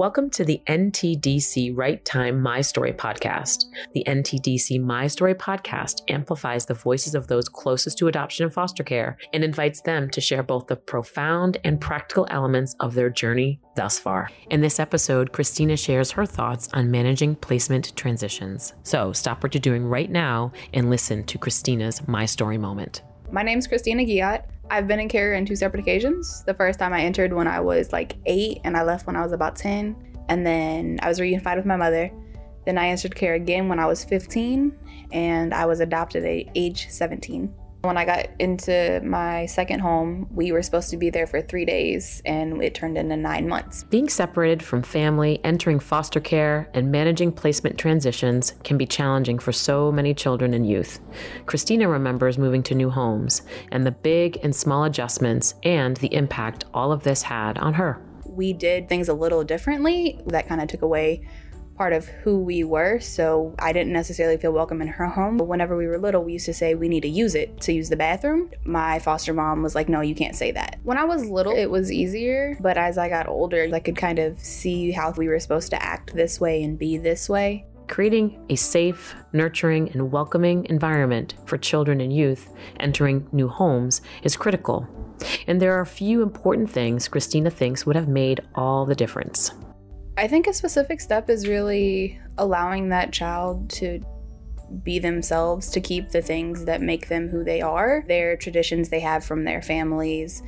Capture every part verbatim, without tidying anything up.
Welcome to the N T D C Right Time My Story podcast. The N T D C My Story podcast amplifies the voices of those closest to adoption and foster care and invites them to share both the profound and practical elements of their journey thus far. In this episode, Christina shares her thoughts on managing placement transitions. So stop what you're doing right now and listen to Christina's My Story moment. My name's Christina Guillat. I've been in care on two separate occasions. The first time I entered when I was like eight and I left when I was about ten. And then I was reunified with my mother. Then I entered care again when I was fifteen and I was adopted at age seventeen. When I got into my second home, we were supposed to be there for three days and it turned into nine months. Being separated from family, entering foster care, and managing placement transitions can be challenging for so many children and youth. Christina remembers moving to new homes and the big and small adjustments and the impact all of this had on her. We did things a little differently. That kind of took away part of who we were, so I didn't necessarily feel welcome in her home. But whenever we were little, we used to say we need to use it to use the bathroom. My foster mom was like, no, you can't say that. When I was little, it was easier, but as I got older, I could kind of see how we were supposed to act this way and be this way. Creating a safe, nurturing, and welcoming environment for children and youth entering new homes is critical. And there are a few important things Christina thinks would have made all the difference. I think a specific step is really allowing that child to be themselves, to keep the things that make them who they are, their traditions they have from their families,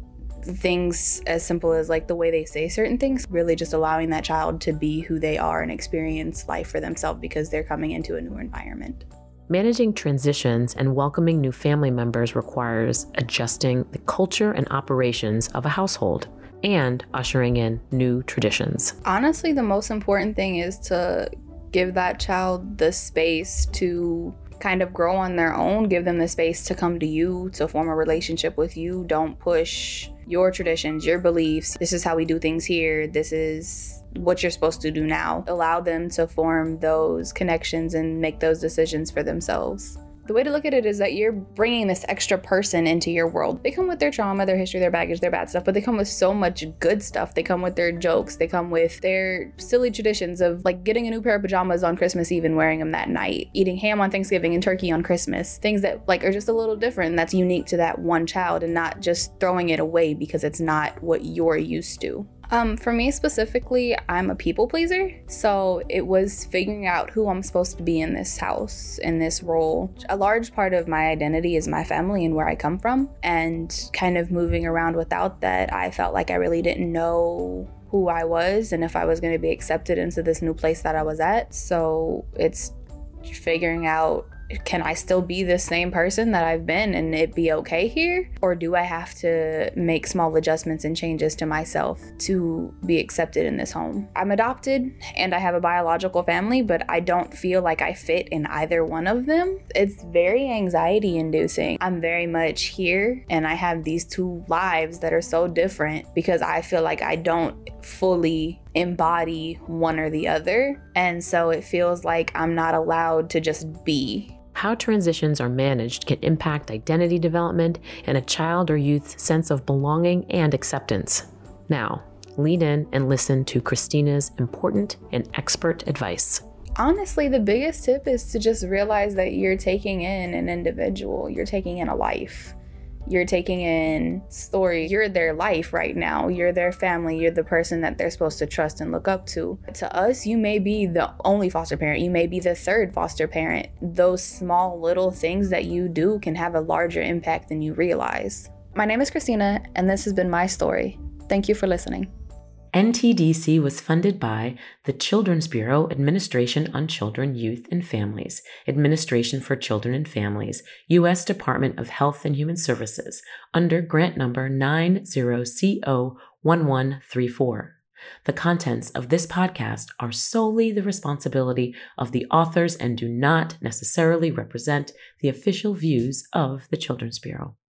things as simple as like the way they say certain things, really just allowing that child to be who they are and experience life for themselves because they're coming into a new environment. Managing transitions and welcoming new family members requires adjusting the culture and operations of a household and ushering in new traditions. Honestly, the most important thing is to give that child the space to kind of grow on their own, give them the space to come to you, to form a relationship with you. Don't push your traditions, your beliefs. This is how we do things here. This is what you're supposed to do now. Allow them to form those connections and make those decisions for themselves. The way to look at it is that you're bringing this extra person into your world. They come with their trauma, their history, their baggage, their bad stuff, but they come with so much good stuff. They come with their jokes. They come with their silly traditions of like getting a new pair of pajamas on Christmas Eve and wearing them that night, eating ham on Thanksgiving and turkey on Christmas. Things that like are just a little different and that's unique to that one child and not just throwing it away because it's not what you're used to. Um, for me specifically, I'm a people pleaser. So it was figuring out who I'm supposed to be in this house, in this role. A large part of my identity is my family and where I come from. And kind of moving around without that, I felt like I really didn't know who I was and if I was going to be accepted into this new place that I was at. So it's figuring out, can I still be the same person that I've been and it be okay here? Or do I have to make small adjustments and changes to myself to be accepted in this home? I'm adopted and I have a biological family, but I don't feel like I fit in either one of them. It's very anxiety inducing. I'm very much here and I have these two lives that are so different because I feel like I don't fully embody one or the other. And so it feels like I'm not allowed to just be. How transitions are managed can impact identity development and a child or youth's sense of belonging and acceptance. Now, lean in and listen to Christina's important and expert advice. Honestly, the biggest tip is to just realize that you're taking in an individual, you're taking in a life. You're taking in story. You're their life right now. You're their family. You're the person that they're supposed to trust and look up to. To us, you may be the only foster parent. You may be the third foster parent. Those small little things that you do can have a larger impact than you realize. My name is Christina, and this has been my story. Thank you for listening. N T D C was funded by the Children's Bureau Administration on Children, Youth, and Families, Administration for Children and Families, U S Department of Health and Human Services, under grant number nine zero C O one one three four. The contents of this podcast are solely the responsibility of the authors and do not necessarily represent the official views of the Children's Bureau.